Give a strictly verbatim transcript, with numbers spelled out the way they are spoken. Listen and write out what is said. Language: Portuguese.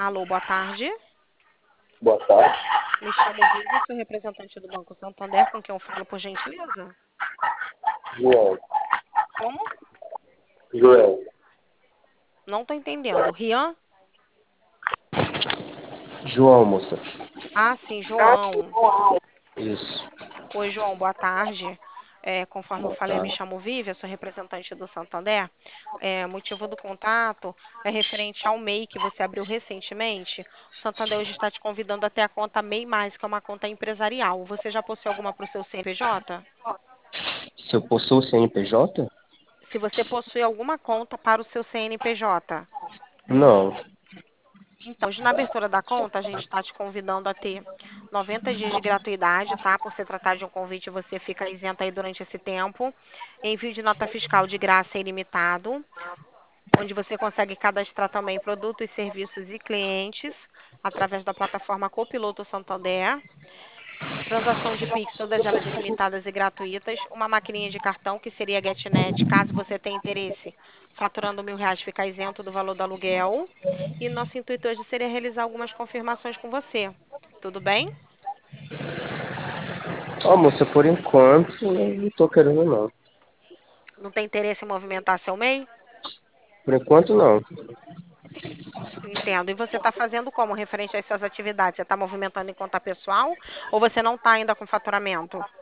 Alô, boa tarde. Boa tarde. Me chamo Vivi, sou representante do Banco Santander, com quem eu falo, por gentileza. João. Como? Joel. Não tô entendendo. Rian? João, moça. Ah, sim, João. Isso. Oi, João, boa tarde. É, conforme eu Boa falei, eu me tarde. chamo Vivi, eu sou representante do Santander. É, motivo do contato é referente ao M E I que você abriu recentemente. O Santander hoje está te convidando até a conta M E I Mais, que é uma conta empresarial. Você já possui alguma para o seu C N P J? Se eu possuo C N P J? Se você possui alguma conta para o seu C N P J. Não. Então, hoje na abertura da conta, a gente está te convidando a ter noventa dias de gratuidade, tá? Por se tratar de um convite, você fica isenta aí durante esse tempo. Envio de nota fiscal de graça é ilimitado, onde você consegue cadastrar também produtos, serviços e clientes através da plataforma Copiloto Santander. Transação de Pix, todas elas ilimitadas e gratuitas. Uma maquininha de cartão, que seria a GetNet, caso você tenha interesse. Faturando mil reais, fica isento do valor do aluguel. E nosso intuito hoje seria realizar algumas confirmações com você. Tudo bem? Ó, moça, por enquanto, eu não tô querendo, não. Não tem interesse em movimentar seu M E I? Por enquanto, não. Entendo. E você está fazendo como referente às suas atividades? Você está movimentando em conta pessoal ou você não está ainda com faturamento?